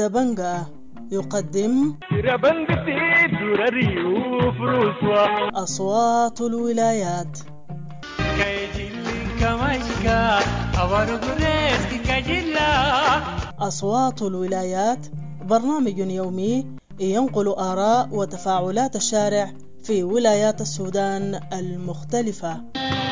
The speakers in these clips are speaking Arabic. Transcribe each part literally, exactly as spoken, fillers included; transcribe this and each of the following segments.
دبنجا يقدم أصوات الولايات. أصوات الولايات برنامج يومي ينقل آراء وتفاعلات الشارع في ولايات السودان المختلفة.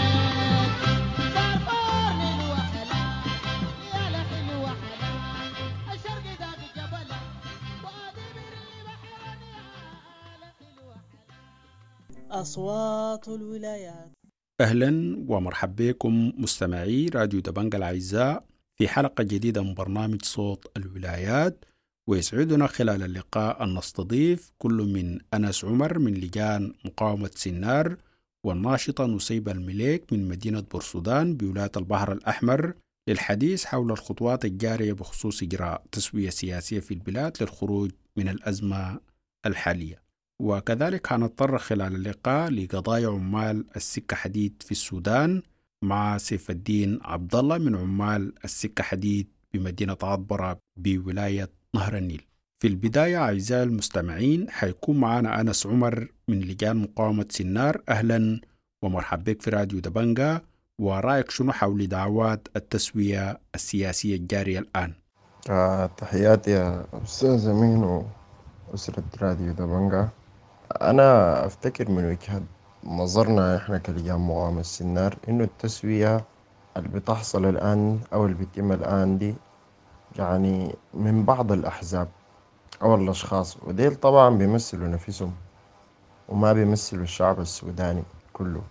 أصوات الولايات. أهلا ومرحبا بكم مستمعي راديو دبنجة الأعزاء في حلقة جديدة من برنامج صوت الولايات، ويسعدنا خلال اللقاء أن نستضيف كل من أنس عمر من لجان مقاومة سنار، والناشطة نسيبة المليك من مدينة بورسودان بولاية البحر الأحمر للحديث حول الخطوات الجارية بخصوص إجراء تسوية سياسية في البلاد للخروج من الأزمة الحالية. وكذلك هنتطرق خلال اللقاء لقضايا عمال السكة حديد في السودان مع سيف الدين عبد الله من عمال السكة حديد بمدينة عطبرة بولاية نهر النيل. في البداية أعزائي المستمعين حيكون معنا أنس عمر من لجان مقاومة سنار. أهلا ومرحبا بك في راديو دبنجة، ورأيك شنو حول دعوات التسوية السياسية الجارية الآن؟ آه، تحياتي يا أستاذ أمين وأسرة راديو دبنجة. أنا أفتكر من وجهة نظرنا إحنا كلجان مقاومة السنار إنه التسوية اللي بتحصل الآن أو اللي بتتم الآن دي يعني من بعض الأحزاب أو الأشخاص، وديل طبعا بيمثلوا نفسهم وما بيمثلوا الشعب السوداني كله.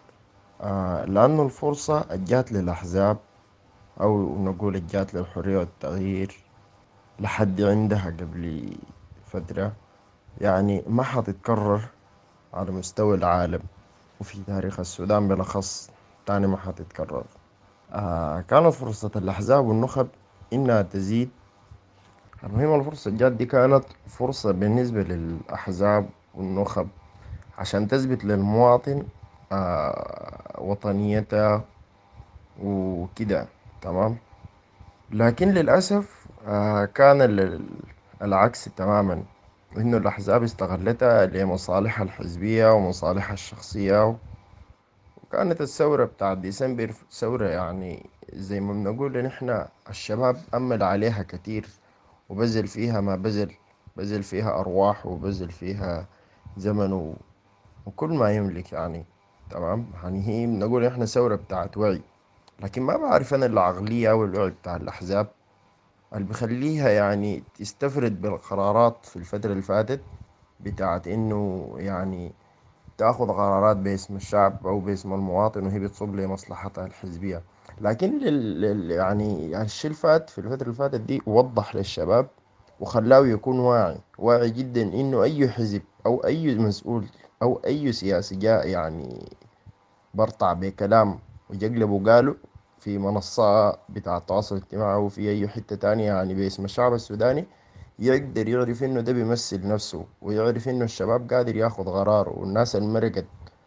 آه لأنه الفرصة الجات للأحزاب أو نقول الجات للحرية والتغيير لحد عندها قبل فترة، يعني ما حتتكرر على مستوى العالم وفي تاريخ السودان بالأخص تاني ما حتتكرر. آه كانت فرصة الأحزاب والنخب إنها تزيد. المهم الفرصة الجات دي كانت فرصة بالنسبة للأحزاب والنخب عشان تثبت للمواطن آه وطنيتها وكده، تمام. لكن للأسف آه كان ال- العكس تماما، إنه الأحزاب استغلتها لمصالحها الحزبية ومصالحها الشخصية. وكانت الثورة بتاع ديسمبر ثورة يعني زي ما بنقول نحن الشباب أمل عليها كتير وبذل فيها ما بذل، بذل فيها أرواح وبذل فيها زمن و- وكل ما يملك يعني، تمام. يعني هي بنقول نحن ثورة بتاعت وعي. لكن ما بعرف أنا العقلية أو الوعي بتاع الأحزاب اللي بخليها يعني تستفرد بالقرارات في الفترة اللي فاتت بتاعت إنه يعني تاخذ قرارات باسم الشعب او باسم المواطن وهي بتصب لمصلحتها الحزبيه. لكن لل... لل... يعني الشيء اللي فات في الفتره اللي فاتت دي وضح للشباب وخلاه يكون واعي واعي جدا انه اي حزب او اي مسؤول او اي سياسي جاء يعني برطع بكلام ويقلبوا قالوا في منصة بتاع التواصل الاجتماعي أو في أي حتة تانية يعني باسم الشعب السوداني، يقدر يعرف إنه ده بيمثل نفسه ويعرف إنه الشباب قادر ياخد قرار، والناس المرقت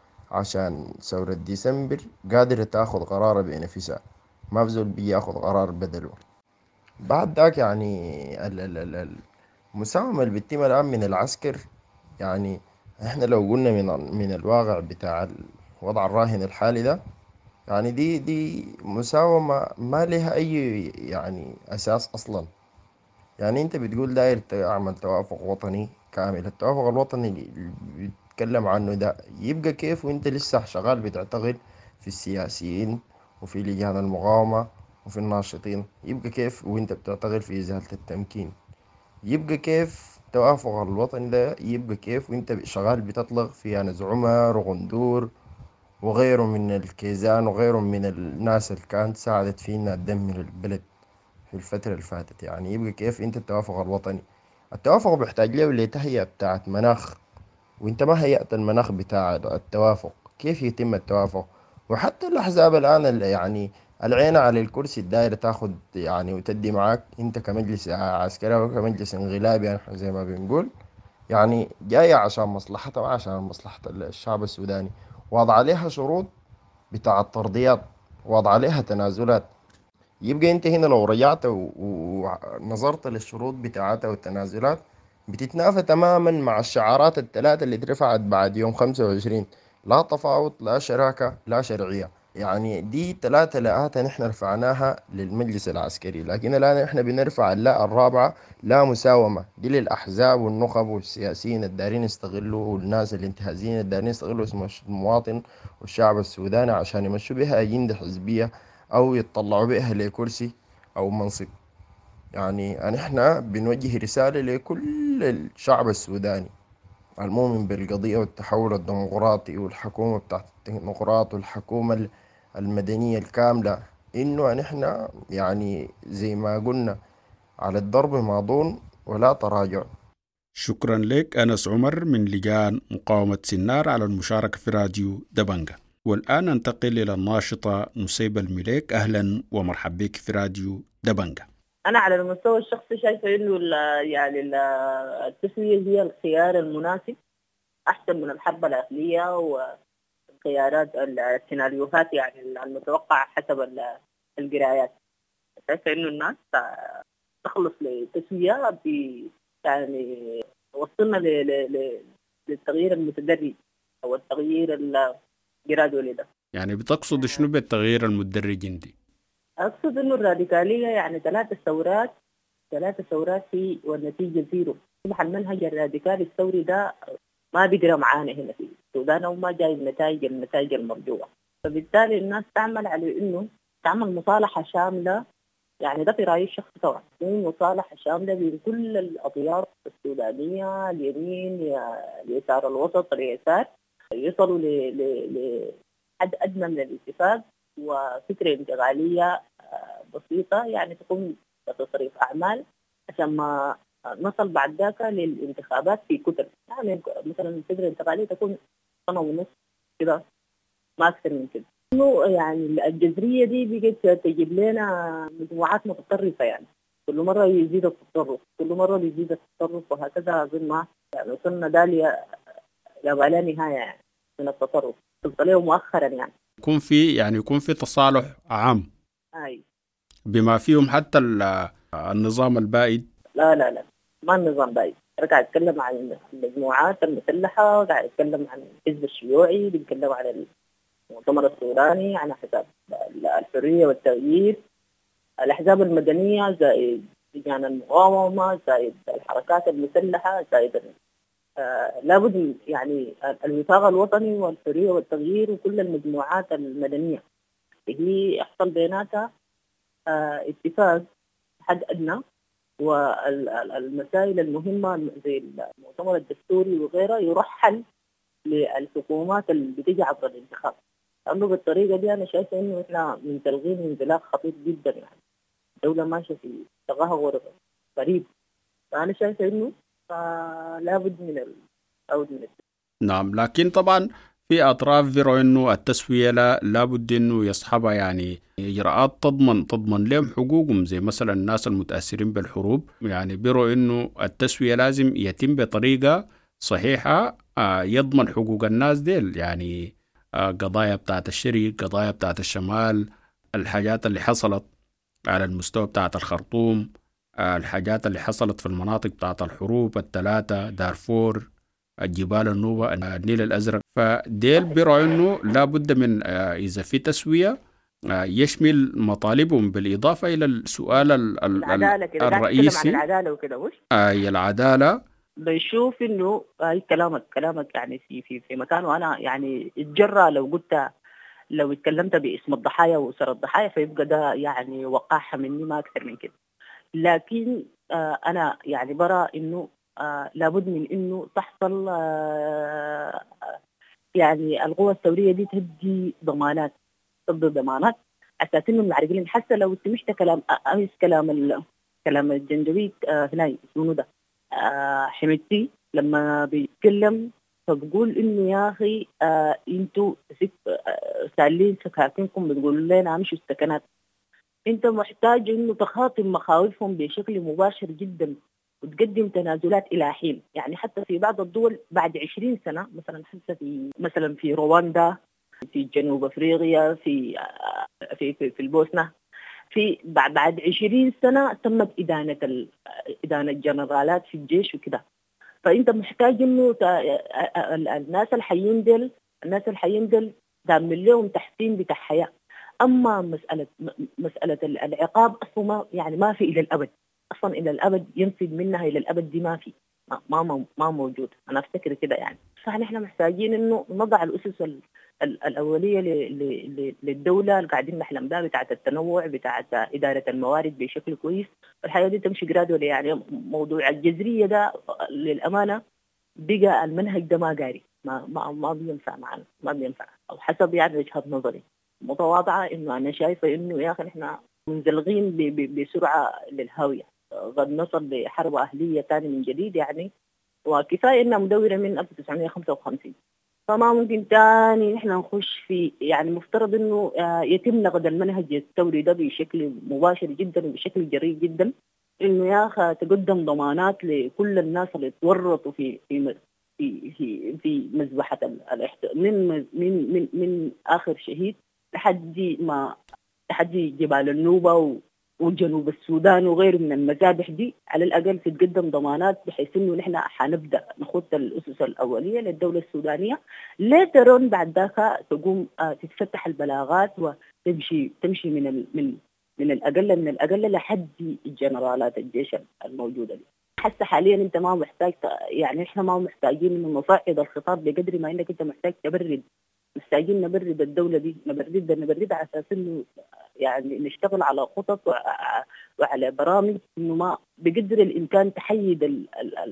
عشان ثورة ديسمبر قادرة تاخد قرار بنفسها، ما بزول بيجي ياخد قرار بدله. بعد ذاك يعني ال- ال- ال- المساومة اللي بتتم الآن من العسكر، يعني احنا لو قلنا من من الواقع بتاع الوضع الراهن الحالي ده، يعني دي دي مساومة ما لها أي يعني أساس أصلا. يعني أنت بتقول داير تعمل توافق وطني كامل، التوافق الوطني اللي بيتكلم عنه ده يبقى كيف وأنت لسه شغال بتعتقد في السياسيين وفي لجان المقاومة وفي الناشطين؟ يبقى كيف وأنت بتعتقد في إزالة التمكين؟ يبقى كيف التوافق الوطني ده؟ يبقى كيف وأنت شغال بتطلق في أنس عمر وغندور وغيره من الكيزان وغيره من الناس اللي كانت ساعدت فينا تدمر البلد في الفترة اللي فاتت؟ يعني يبقى كيف انت التوافق الوطني؟ التوافق بيحتاج له لتهيئة بتاعت مناخ، وانت ما هيأت المناخ بتاع التوافق. كيف يتم التوافق؟ وحتى الأحزاب الآن اللي يعني العين على الكرسي الدايرة تاخد يعني وتدي معاك انت كمجلس عسكري وكمجلس انقلابي يعني زي ما بنقول، يعني جاية عشان مصلحتها وعشان مصلحة الشعب السوداني، وضع عليها شروط بتاع الترضيات، وضع عليها تنازلات. يبقى أنت هنا لو رجعت و- ونظرت للشروط بتاعتها والتنازلات، بتتنافى تماما مع الشعارات الثلاثة اللي اترفعت بعد يوم خمسة وعشرين: لا تفاوض، لا شراكة، لا شرعية. يعني دي ثلاثة لاءات نحن رفعناها للمجلس العسكري، لكن الآن نحن بنرفع اللاء الرابعة: لا مساومة. دي للأحزاب والنخب والسياسيين الدارين يستغلوا، والناس الانتهازيين الدارين يستغلوا اسم المواطن والشعب السوداني عشان يمشوا بها أجندة حزبية أو يتطلعوا بها لكرسي أو منصب. يعني أن إحنا بنوجه رسالة لكل الشعب السوداني المؤمن بالقضية والتحول الديمقراطي والحكومة بتاعت الديمقراط والحكومة المدنية الكاملة، إنه نحن يعني زي ما قلنا على الضرب ماضون ولا تراجع. شكرا لك أنس عمر من لجان مقاومة سنار على المشاركة في راديو دبنجة. والآن ننتقل إلى الناشطة نسيبة المليك. أهلا ومرحبا بك في راديو دبنجة. أنا على المستوى الشخصي شايفة إنه ال- يعني ال- التسوية هي الخيار المناسب، أحسن من الحرب الأهلية والخيارات السيناريوهات يعني المتوقعة حسب ال- القرايات. شايفة إنه الناس تخلص لتسوية ب يعني وصلنا ل- ل- ل- للتغيير المتدرج أو التغيير الجرادولي ده. يعني بتقصد شنو بالتغيير المدرج انت؟ أقصد إنه الراديكالية يعني ثلاث ثورات ثلاث ثورات في والنتيجة زيرو. يصبح المنهج الراديكالي الثوري ده ما بيقرا معانا هنا في السودان وما جاي النتائج النتائج المرجوة. فبالتالي الناس تعمل على إنه تعمل مصالحة شاملة، يعني ده في رأيي الشخصي طبعا، مصالحة شاملة بين كل الأطياف السودانية، اليمين يا- اليسار، الوسط، اليسار، يصلوا ل- ل- لحد أدنى من الاتفاق وفكرة انتقالية آه، بسيطة يعني تكون تصريف أعمال عشان ما نصل بعد ذاك للانتخابات في كتل. يعني مثلا الفكرة الانتقالية تكون سنة ونص كده، ما أكثر من كده. إنه يعني الجذرية دي بقت تجيب لنا مجموعات متطرفة، يعني كل مرة يزيد التطرف، كل مرة يزيد التطرف، وهكذا أظن ما يعني وصلنا داليا لا لا نهاية يعني من التطرف. وصلت له مؤخرا يعني. يكون في يعني يكون في تصالح عام أي بما فيهم حتى ال- النظام البائد. لا لا لا ما النظام بايد. أنا قاعد أتكلم عن المجموعات المسلحة، قاعد أتكلم عن الحزب الشيوعي، بنتكلم عن المؤتمر السوداني، عن حساب الحرية والتغيير، الأحزاب المدنية زائد لجان المقاومة زائد الحركات المسلحة زائد آه لابد يعني الوفاق الوطني والحرية والتغيير وكل المجموعات المدنية هي يحصل بيناتها آه اتفاق حد أدنى. والمسائل المهمة زي المؤتمر الدستوري وغيره يرحل للحكومات اللي بتيجي عبر الانتخاب، لأنه بالطريقة دي أنا شايفة إنه إحنا منطلقين انطلاق خطير جدا، يعني الدولة ماشية في تدهور غريب. فأنا شايفة إنه آه لابد من ال أو من ال نعم، لكن طبعا في أطراف بيروا إنه التسوية لا لابد إنه يصحبها يعني إجراءات تضمن تضمن لهم حقوقهم، زي مثلا الناس المتأثرين بالحروب. يعني بيروا إنه التسوية لازم يتم بطريقة صحيحة آه، يضمن حقوق الناس ديل. يعني آه، قضايا بتاعت الشرق، قضايا بتاعت الشمال، الحاجات اللي حصلت على المستوى بتاعت الخرطوم، آه، الحاجات اللي حصلت في المناطق بتاعت الحروب الثلاثة، دارفور، الجبال النوبة، النيل الأزرق. فديل بيروا إنه لا بد من آه، إذا في تسوية آه، يشمل مطالبهم بالإضافة إلى السؤال ال- ال- ال- العدالة كده. قاعد أتكلم عن الرئيسي العدالة وكده وش أي العدالة. بشوف إنه هاي كلامك كلامك يعني في في في مكانه. أنا يعني اتجرى لو قلت لو اتكلمت باسم الضحايا وأسر الضحايا فيبقى ده يعني وقاحة مني ما أكثر من كده. لكن آه أنا يعني برى إنه آه لابد من إنه تحصل آه يعني القوى الثورية دي تدي ضمانات، تدي ضمانات أساس إنه المعرقلين. حتى لو سمعت كلام أمس كلام ال كلام الجنجوي آه هنا اسمه ده آه حميدتي لما بيتكلم فبقول إنه يا أخي آه أنتوا آه سالين سكاكينكم بتقولوا لنا امشوا السكنات. انت محتاج انه تخاطب مخاوفهم بشكل مباشر جدا وتقدم تنازلات الى حين. يعني حتى في بعض الدول بعد عشرين سنة مثلا، حتى في مثلا في رواندا، في جنوب افريقيا، في في في, في البوسنة، في بعد عشرين سنة تمت إدانة ال... إدانة الجنرالات في الجيش وكده. فأنت محتاج إنه الناس الحيين دل الناس الحيين دل تعمل لهم تحسين بتاع حياة. أما مسألة مسألة العقاب أصلا ما يعني ما في إلى الأبد، أصلا إلى الأبد ينفذ منها إلى الأبد دي ما في ما ما ما موجود. أنا أفتكر كده يعني. فنحن محتاجين إنه نضع الأسس الأولية للدولة اللي قاعدين نحلم بها بتاعة التنوع بتاعة إدارة الموارد بشكل كويس. الحياة دي تمشي جرادولي يعني. موضوع الجذرية ده للأمانة بقى المنهج ده ما قاري ما ما ما بينفع معنا ما بينفع أو حسب يعني وجهة نظري متواضعة إنه أنا شايفة إنه يا أخي إحنا منزلقين بسرعة للهاوية. قد نصل لحرب أهلية تاني من جديد يعني، وكفاية إنها مدورة من ألف وتسعمائة وخمسة وخمسين. فما ممكن تاني نحن نخش في يعني مفترض إنه يتم نقد المنهج الثوري ده بشكل مباشر جدا وبشكل جريء جدا، إنه يا أخي تقدم ضمانات لكل الناس اللي تورطوا في في في في, في مذبحة الاحتلال من من من من آخر شهيد لحد ما لحد جبال النوبة وجنوب السودان وغيره من المذابح دي. على الأقل تتقدم ضمانات بحيث إنه نحن حنبدأ نخط الأسس الأولية للدولة السودانية. لا ترون بعد ذاك تقوم تتفتح البلاغات وتمشي تمشي من ال من من الأقل من الأقل لحد الجنرالات الجيش الموجودة دي. حتى حاليا أنت ما محتاج يعني إحنا ما محتاجين إنه نصعد الخطاب بقدر ما إنك أنت محتاج تبرد. محتاجين نبرد الدولة دي نبرد نبرد على أساس إنه يعني نشتغل على خطط وعلى برامج إنه ما بقدر الإمكان تحيد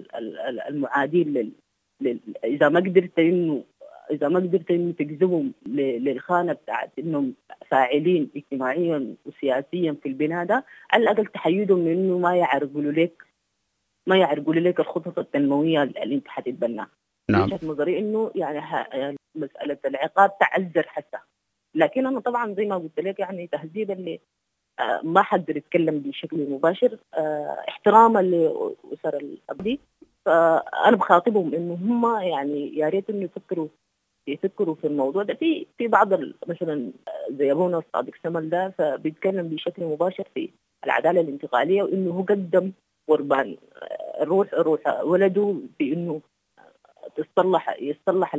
المعادين لل... إذا ما قدرت إنه إذا ما قدرت إنه تجذبهم للخانة بتاعت إنهم فاعلين اجتماعيا وسياسيا في البناء ده، على الأقل تحيدهم من إنه ما يعرقلوا لك ما يعرقلوا لك الخطط التنموية اللي أنت حتتبناها. نعم. وجهة نظري إنه يعني, يعني مسألة العقاب تعذر حتى، لكن أنا طبعا زي ما قلت لك يعني تهذيبا اللي آه ما حد يتكلم بشكل مباشر آه احتراما لأسر الأبدي. فأنا بخاطبهم إنه هم يعني يا ريت إنه يفكروا يفكروا في الموضوع ده. في في بعض مثلا زي أبونا الصادق سمل ده فبيتكلم بشكل مباشر في العدالة الانتقالية وإنه هو قدم قربان روح روح ولده بإنه تصلح يصلح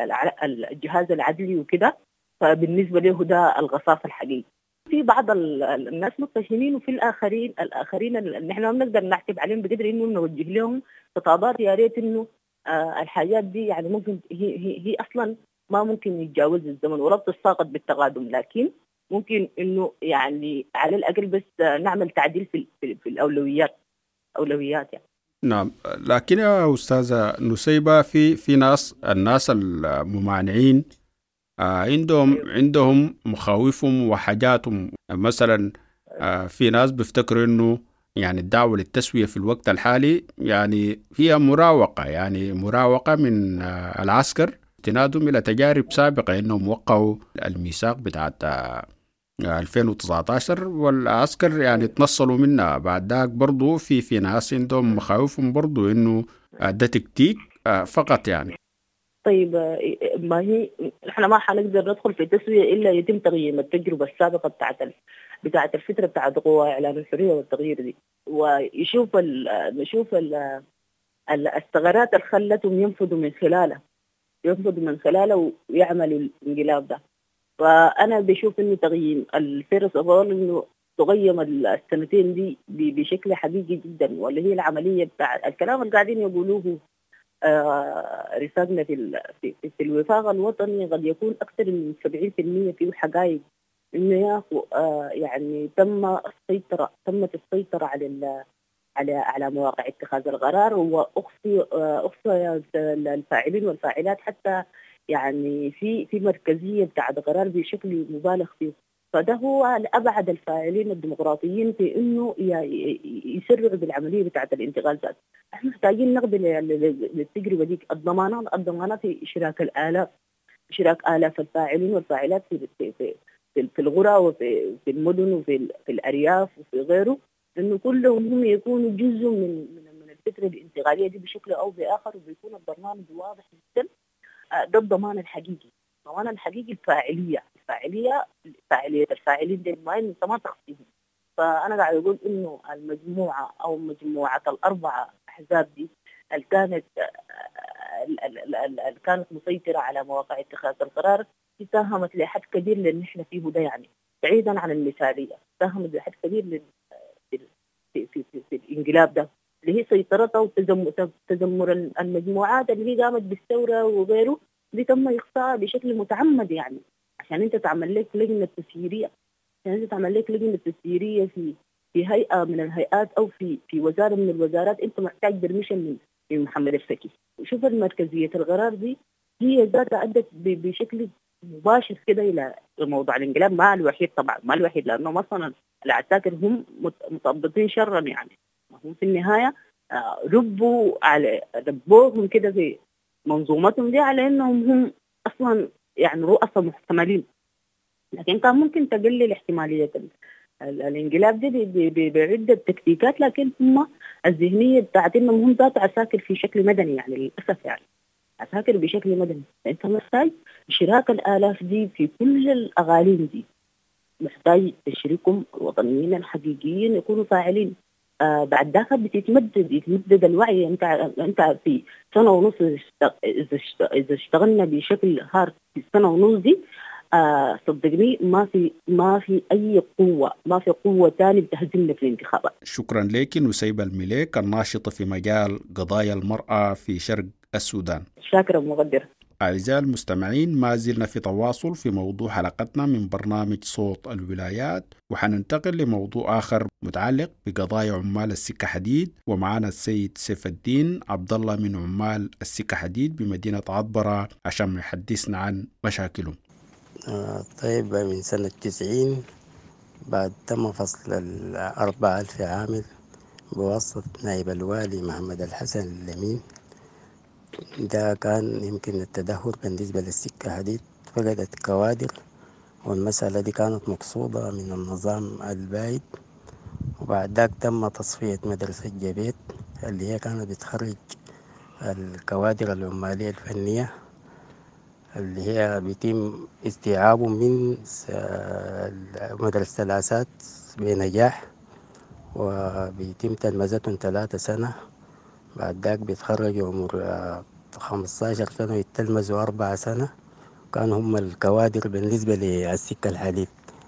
الجهاز العدلي وكده. فبالنسبة له ده الغصاص الحقيقي. في بعض الناس متهمين وفي الآخرين الآخرين اللي نحن ما بنقدر نعتب عليهم بقدر إنه نوجه لهم خطابات يا ريت إنه آه الحاجات دي يعني ممكن هي هي, هي أصلا ما ممكن يتجاوز الزمن ولا بتساقط بالتقادم، لكن ممكن إنه يعني على الأقل بس نعمل تعديل في, في, في الأولويات أولويات يعني. نعم، لكن يا أستاذة نسيبة في في ناس الناس الممانعين آه عندهم عندهم مخاوفهم وحاجاتهم. مثلا آه في ناس بيفتكروا انه يعني الدعوة للتسوية في الوقت الحالي يعني هي مراوغة يعني مراوغة من آه العسكر تنادم إلى تجارب سابقة انهم وقعوا الميثاق بتاعت آه ألفين وتسعة عشر والعسكر يعني تنصلوا منها. بعد ذاك برضو في في ناس عندهم مخاوفهم برضو انه آه ده تكتيك آه فقط يعني. طيب ما هي احنا ما حنقدر ندخل في تسوية الا يتم تغيير التجربة السابقة بتاعت ال... بتاعت الفترة بتاعت قوى اعلان الحرية والتغيير دي، ويشوف ال... نشوف ال... الثغرات اللي خلتهم ينفذوا من خلاله ينفذوا من خلاله ويعملوا الانقلاب ده. فانا بشوف انه تغييم الفرص افضل انه تغيم السنتين دي بشكل حقيقي جدا، واللي هي العملية بتاع الكلام اللي قاعدين يقولوه آه رسالنا في, في في الوفاق الوطني قد يكون أكثر من سبعين بالمئة فيه حقائق إنه ياخو آه يعني تم السيطرة تمت السيطرة على على على مواقع اتخاذ القرار، وأخفي آه أخفي الفاعلين والفاعلات حتى يعني في في مركزية بتاع قرار بشكل مبالغ فيه. فده هو أبعد الفاعلين الديمقراطيين في إنه يسرعوا بالعملية بتاعة الانتقال ذات. احنا محتاجين نقبل للتجربة دي الضمانات الضمانات في إشراك الآلاف إشراك آلاف الفاعلين والفاعلات في في في, في, في القرى وفي في المدن وفي في الأرياف وفي غيره، إنه كلهم هم يكونوا جزء من من من الفكرة الانتقالية دي بشكل أو بآخر، وبيكون البرنامج واضح جدا. ده الضمان الحقيقي. الضمان الحقيقي الفاعلية الفاعلية فاعلية الفاعلين دي ما انت ما تخفيهم فأنا قاعد أقول إنه المجموعة أو مجموعة الأربعة أحزاب دي اللي كانت اللي كانت مسيطرة على مواقع اتخاذ القرار ساهمت لحد كبير لأن إحنا فيه ده، يعني بعيدا عن المثالية ساهمت لحد كبير لل... في, في, في, في, في الانقلاب ده اللي هي سيطرتها وتذمر المجموعات اللي هي قامت بالثورة وغيره، دي تم إخفاء بشكل متعمد، يعني عشان أنت تعمل لك لجنة تسييرية، عشان أنت تعمل لك لجنة تسييرية في في هيئة من الهيئات أو في في وزارة من الوزارات، أنت محتاج برميشن من من محمد الفكي. وشوف المركزية القرار دي هي ذاتها أدت بشكل مباشر كده إلى موضوع الانقلاب. ما الوحيد طبعا، ما الوحيد، لأنه مثلا العساكر هم متطبطين شرا، يعني هم في النهاية ربوا على ربوهم كده في منظومتهم دي على إنهم هم أصلا يعني رؤساء محتملين، لكن كان ممكن تقلل احتمالية الانقلاب دي بعدة تكتيكات، لكن هم الذهنية بتاعت إنهم هم ذات عساكر في شكل مدني، يعني للأسف يعني عساكر بشكل مدني. فأنت محتاج اشتراك الآلاف دي في كل الأغاليم دي، محتاج تشريكهم الوطنيين الحقيقيين يكونوا فاعلين. آه بعد ذاك بتتمدد يتمدد الوعي. انت انت في سنه ونص اذا اذا اشتغلنا بشكل هارد في السنه ونص دي، آه صدقني ما في ما في اي قوه ما في قوه ثانيه بتهزمنا في الانتخابات. شكرا لك نسيبة المليك الناشطه في مجال قضايا المراه في شرق السودان. شاكرا مقدر. أعزائي المستمعين، ما زلنا في تواصل في موضوع حلقتنا من برنامج صوت الولايات، وحننتقل لموضوع آخر متعلق بقضايا عمال السكة حديد، ومعنا السيد سيف الدين عبد الله من عمال السكة حديد بمدينة عطبرة عشان يحدثنا عن مشاكلهم. آه طيب، من سنة تسعين بعد تم فصل الأربعة ألف عامل بواسطة نائب الوالي محمد الحسن اللمين، ده كان يمكن التدهور بالنسبة للسكة حديد، فقدت كوادر، والمسألة دي كانت مقصودة من النظام البايد. وبعد ذاك تم تصفية مدرسة جبيت اللي هي كانت بتخرج الكوادر العمالية الفنية، اللي هي بيتم استيعابه من مدرسة الأسات بنجاح، وبيتم تلمذتهم ثلاثة سنة. بعد ذاك بيتخرجوا عمر خمستاشر سنة ويتلمذوا أربعة سنة، كانوا هم الكوادر بالنسبة للسكة الحديد.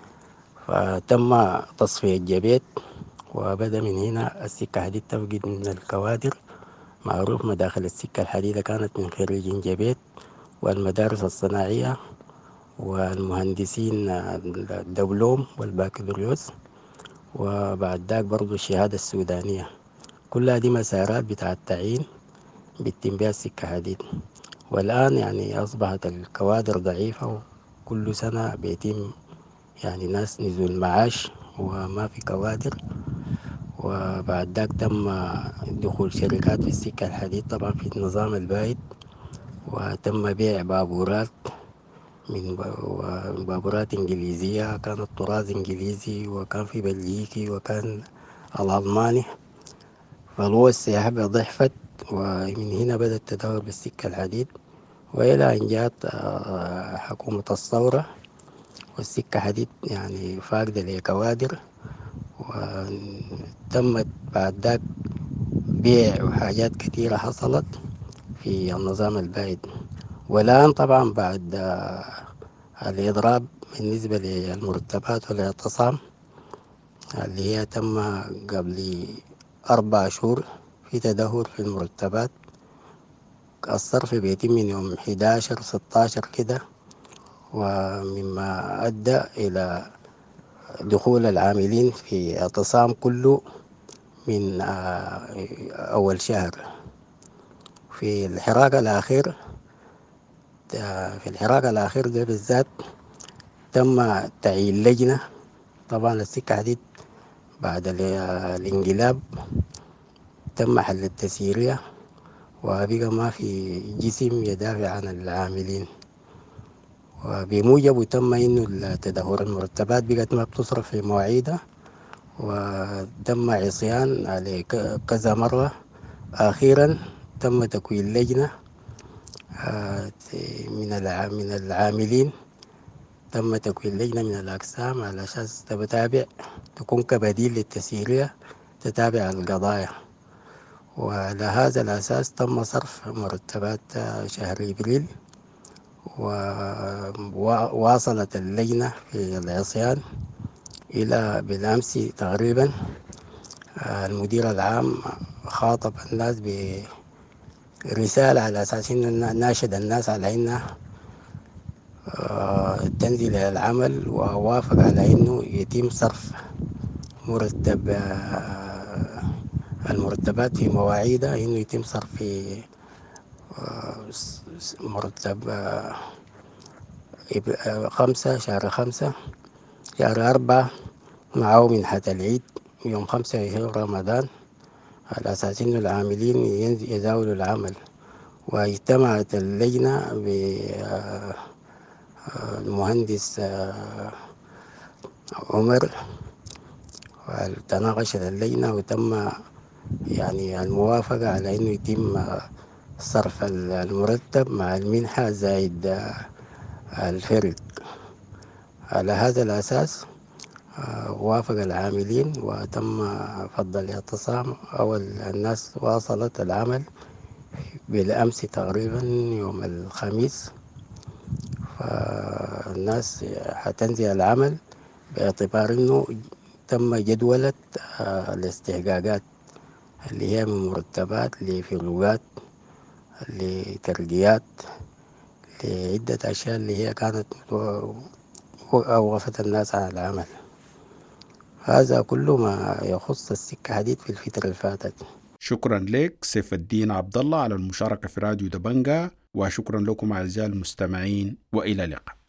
فتم تصفية الجبيت، وبدأ من هنا السكة الحديد تفقد من الكوادر. معروف مداخل السكة الحديدة كانت من خريجين جبيت والمدارس الصناعية والمهندسين الدبلوم والبكالوريوس، وبعد ذاك برضو الشهادة السودانية. كلها دي مسارات بتاع التعيين بيتم بها السكة حديد. والآن يعني أصبحت الكوادر ضعيفة، وكل سنة بيتم يعني ناس نزول معاش وما في كوادر. وبعد ذاك تم دخول شركات في السكة الحديد طبعا في النظام البايد، وتم بيع بابورات من بابورات إنجليزية، كانت طراز إنجليزي وكان في بلجيكي وكان الألماني. فالقوة السياحة ضعفت، ومن هنا بدأ التدهور بالسكة الحديد، وإلى أن جاءت حكومة الثورة والسكة حديد يعني فاقدة لكوادر، وتمت بعد ذاك بيع وحاجات كثيرة حصلت في النظام البائد. والآن طبعا بعد الإضراب بالنسبة للمرتبات والاعتصام اللي هي تم قبل أربع شهور، في تدهور في المرتبات. الصرف بيتم من يوم حداشر ستاشر كده، ومما أدى إلى دخول العاملين في اعتصام كله من أول شهر. في الحراك الأخير في الحراك الأخير ده بالذات تم تعيين لجنة. طبعا السكة حديد بعد الانقلاب تم حل التسييرية، وبقى ما في جسم يدافع عن العاملين، وبموجبه تم انه تدهور المرتبات بقت ما بتصرف في مواعيدها، وتم عصيان عليه كذا مرة. أخيرا تم تكوين لجنة من من العاملين تم تكوين لجنة من الأقسام على أساس تتابع تكون كبديل للتسييرية تتابع القضايا. وعلى هذا الأساس تم صرف مرتبات شهر إبريل، وواصلت اللجنة في العصيان إلى بالأمس تقريبا. المدير العام خاطب الناس برسالة على أساس إنه ناشد الناس على إنها تنزل إلى العمل، ووافق على إنه يتم صرف مرتب المرتبات في مواعيدها، إنه يتم صرف في مرتب خمسة شهر خمسة شهر أربعة معه منحة العيد يوم خمسة شهر رمضان، على أساس إنه العاملين يزاولوا العمل. واجتمعت اللجنة بالمهندس عمر، وتناقشت اللجنة وتم يعني الموافقة على إنه يتم صرف المرتب مع المنحة زائد الفرق. على هذا الأساس وافق العاملين وتم فض الاعتصام، أو الناس واصلت العمل بالأمس تقريبا يوم الخميس. فالناس حتنزل العمل باعتبار أنه تم جدولة الاستحقاقات اللي هي من مرتبات لفروقات لترقيات لعدة أشياء اللي هي كانت أوقفت الناس عن العمل. هذا كله ما يخص السكة حديد في الفترة اللي فاتت. شكرا لك سيف الدين عبد الله على المشاركة في راديو دبنجة، وشكرا لكم أعزائي المستمعين، وإلى اللقاء.